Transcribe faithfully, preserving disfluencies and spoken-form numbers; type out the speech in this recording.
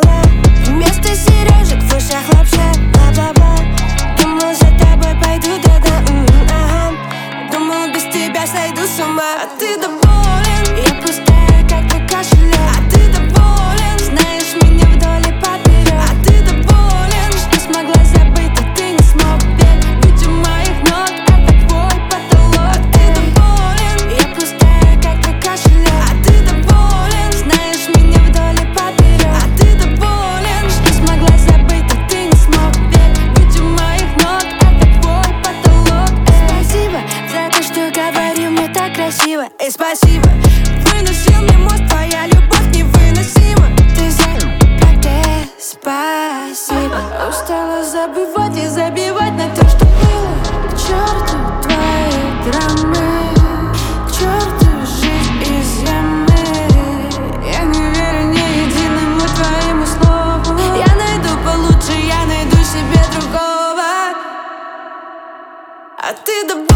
ла-ла. Вместо сережек в ушах лапша, бла-бла-бла. Думал, за тобой пойду, да-да, м-м, ага. Думал, без тебя сойду с ума. А ты доволен? Я пустая, как твой кошелек. А ты доволен? Знаешь меня вдоль и поперек. А ты доволен? Что смогла забыть, а ты не смог. Ведь будь у моих ног, это твой потолок. А ты доволен? Я пустая, как твой кошелек. А ты доволен? Знаешь меня вдоль и поперек. А ты доволен? Что смогла забыть, а ты не смог. Ведь будь у моих ног, это твой потолок. Спасибо за то, что говорил мне так красиво. И спасибо, выносил мне мозг, твоя любовь невыносима. Ты за как ты, спасибо. Устала забывать и забивать на то, что было. К черту твои драмы, к черту жизнь из ямы. Я не верю ни единому твоему слову. Я найду получше, я найду себе другого. А ты добавь.